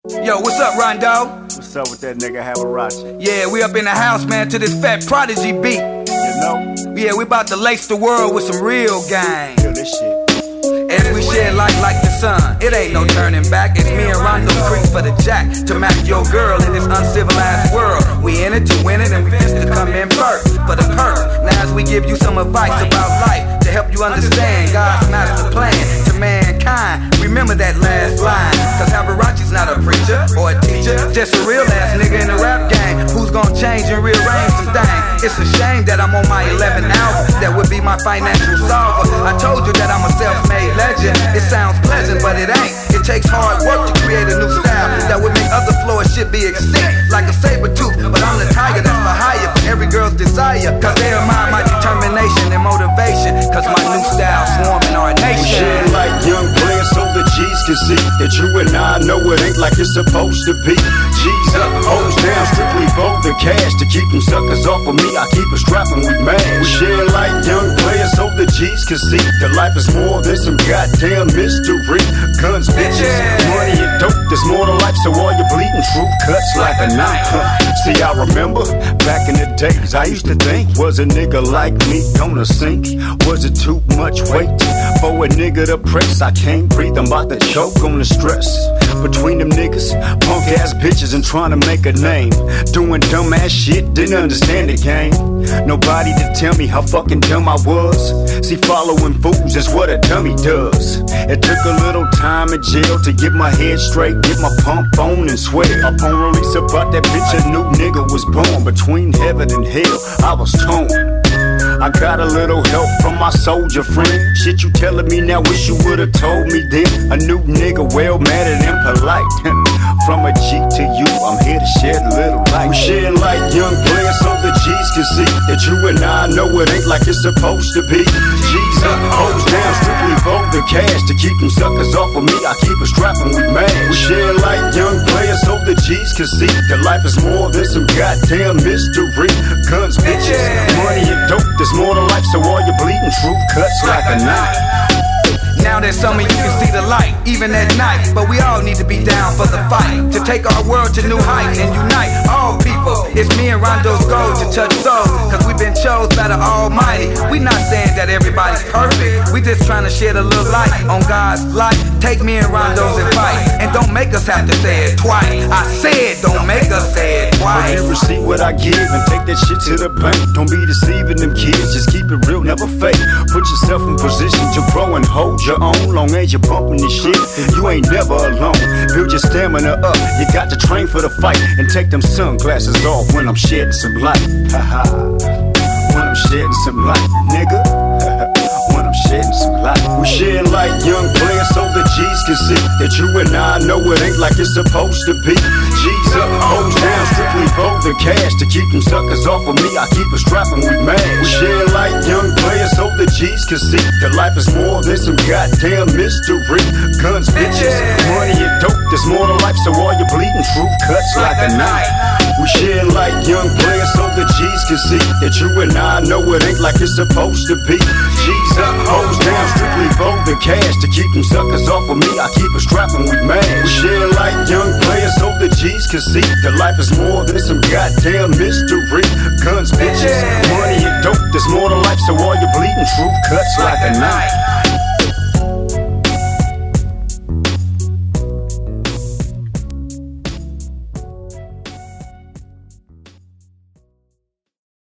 Yo, what's up, Rondo? What's up with that nigga Havarachi? Yeah, we up in the house, man, to this Fat Prodigy beat. You know? Yeah, we about to lace the world with some real gang. Feel this shit. As we shed light like the sun, it ain't no turning back. It's me and Rondo Creek for the jack to match your girl in this uncivilized world. We in it to win it, and we just to come in first for the perk. Now as we give you some advice about life to help you understand God's master plan to mankind. Remember that last line, cause Havarachi's not a preacher or a teacher, just a real ass nigga in the rap game who's gonna change and rearrange some things. It's a shame that I'm on my 11th album that would be my financial solver. I told you that I'm a self-made legend. It sounds pleasant, but it ain't. It takes hard work to create a new style that would make other floors shit be extinct, like a saber tooth. But I'm the tiger that's for hire for every girl's desire, cause they admire my determination and motivation, cause my new style swarming our nation. We share like young players so the G's can see that you and I know it ain't like it's supposed to be. G's up, O's down, strictly for the cash to keep them suckers off of me. I keep a strap and we mad. We share like young players so the G's can see that life is more than some goddamn mystery. Guns, bitches, money and dope, there's more to life, so all your bleeding truth cuts like a knife. See, I remember back in the days I used to think, was a nigga like me gonna sink? Was it too much weight for a nigga to press? I can't breathe, I'm about to choke on the stress. Between them niggas, punk ass bitches and trying to make a name, doing dumb ass shit, didn't understand the game. Nobody to tell me how fucking dumb I was. See, following fools is what a dummy does. It took a little time in jail to get my head straight, get my pump on and swear. Upon release about that bitch, a new nigga was born. Between heaven and hell, I was torn. I got a little help from my soldier friend. Shit you telling me now, wish you would've told me then. A new nigga, well mannered and polite. From a G to you, I'm here to shed a little light. We share like young players so the G's can see that you and I know it ain't like it's supposed to be. G's up, O's down, strictly for the cash to keep them suckers off of me. I keep a strap and we mad. We share like young players so the G's can see that life is more than some goddamn mystery. Guns, bitches, money and dope, there's more to life, so all your bleeding truth cuts like a knife. Now that summer you can see the light, even at night. But we all need to be down for the fight, to take our world to new heights and unite all people. It's me and Rondo's goal to touch souls, cause we've been chose by the Almighty. We not saying that everybody's perfect, we just trying to shed a little light on God's light. Take me and Rondo's advice, and don't make us have to say it twice. I said don't make us say it twice. But receive what I give and take that shit to the bank. Don't be deceiving them kids, just keep it real, never fake. Put yourself in position to grow and hold your own. Long as you're bumping this shit, you ain't never alone. Build your stamina up, you got to train for the fight. And take them sunglasses off when I'm shedding some light. Haha, when I'm shedding some light, nigga. When I'm shedding some light. We share like young players so the G's can see that you and I know it ain't like it's supposed to be. G's up, O's down, strictly for the cash to keep them suckers off of me. I keep a strap and we mad. We share like young players so the G's can see that life is more than some goddamn mystery. Guns, bitches, money and dope, there's more to life, so all your bleeding truth cuts like a knife. We share like young players so the G's can see that you and I know it ain't like it's supposed to be. G's up, O's down, strictly for the cash to keep them suckers off of me. I keep a strap and we mad. We share like young players so the G's can see that life is more than some goddamn mystery. Guns, bitches, money and dope, there's more to life, so all your bleeding truth cuts like a knife.